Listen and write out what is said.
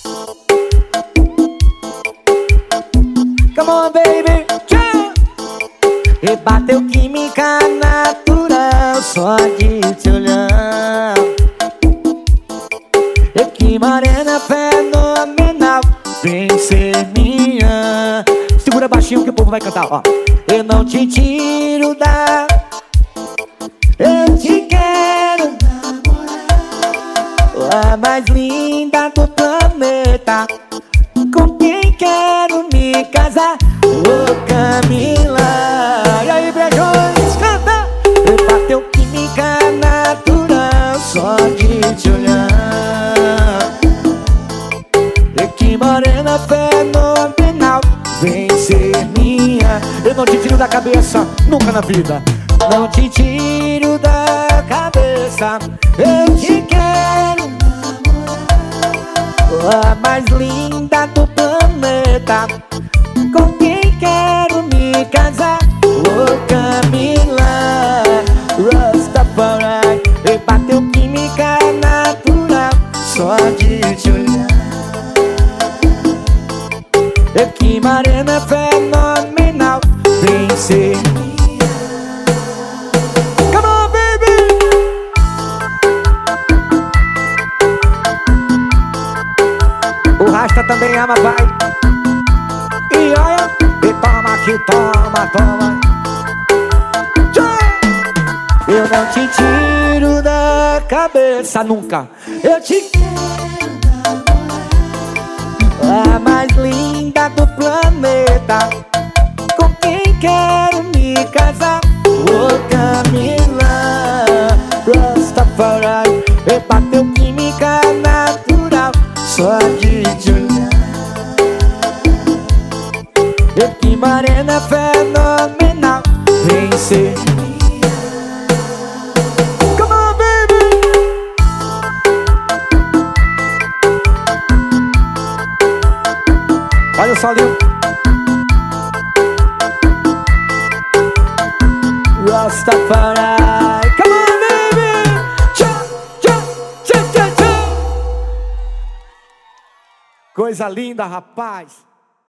Come on, baby, tchau. E bateu química natural só de te olhar. E que morena fenomenal, vem ser minha. Segura baixinho que o povo vai cantar, ó. Eu não te tiro da... Eu te quero namorar, a mais linda do planeta, com quem quero me casar. Ô Camila. E aí, beijões, canta. E bateu química natural só de te olhar. E que morena fenomenal, vem ser minha. Eu não te tiro da cabeça, nunca na vida. Não te tiro da cabeça. Eu te quero namorar, a mais linda do planeta, com quem quero me casar. Ô Camila, Rastafari. E bateu química natural só de te olhar. E que morena fenomenal, vem ser minha. Come on, baby. O Rasta também ama, vai. E olha, e toma aqui, toma, toma. Eu não te tiro da cabeça nunca. Eu te quero namorar, a mais linda do planeta, com quem quero me casar. Ô Camila, Rastafari. E bateu química natural só de te olhar. E que morena fenomenal, vem ser minha. Come on, baby. Olha o solinho. Rastafari. Come on, baby. Tchau, tchau, tchau, tchau, tchau. Coisa linda, rapaz.